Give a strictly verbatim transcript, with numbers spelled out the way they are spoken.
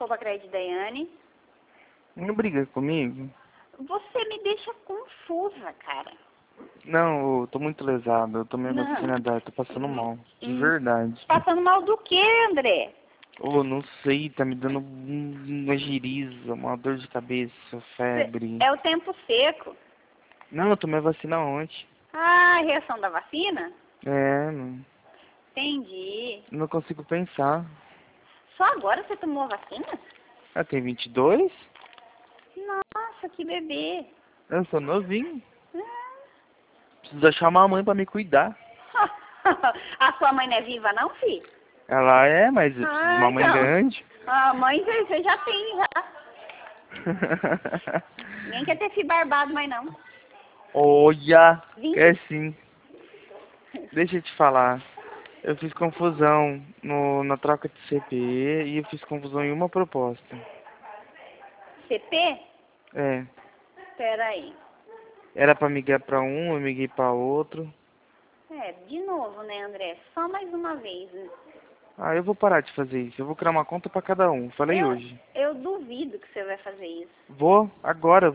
Poupa Crédito Daiane. Não briga comigo? Você me deixa confusa, cara. Não, eu tô muito lesado. Eu tomei Não. vacina da... Tô passando mal. De Hum. verdade. Passando mal do quê, André? Ô, não sei. Tá me dando um- uma giriza, uma dor de cabeça, febre. É o tempo seco. Não, eu tomei vacina ontem. Ah, a reação da vacina? É, não, Entendi. não consigo pensar. Só agora você tomou a vacina? Ah, tem vinte e dois? Nossa, que bebê. Eu sou novinho. Ah. Preciso chamar a mãe pra me cuidar. A sua mãe não é viva não, filho? Ela é, mas eu preciso de Ah, uma mãe então. grande. A mãe você você já tem, já. Ninguém quer ter filho barbado, mas não. Olha, Vinte? é sim. Deixa eu te falar. Eu fiz confusão no, na troca de C P E e eu fiz confusão em uma proposta. C P? É. Pera aí. Era pra migrar pra um, eu migrei pra outro. É, de novo, né, André? Só mais uma vez, né? Ah, eu vou parar de fazer isso. Eu vou criar uma conta pra cada um. Falei Eu, hoje. eu duvido que você vai fazer isso. Vou agora.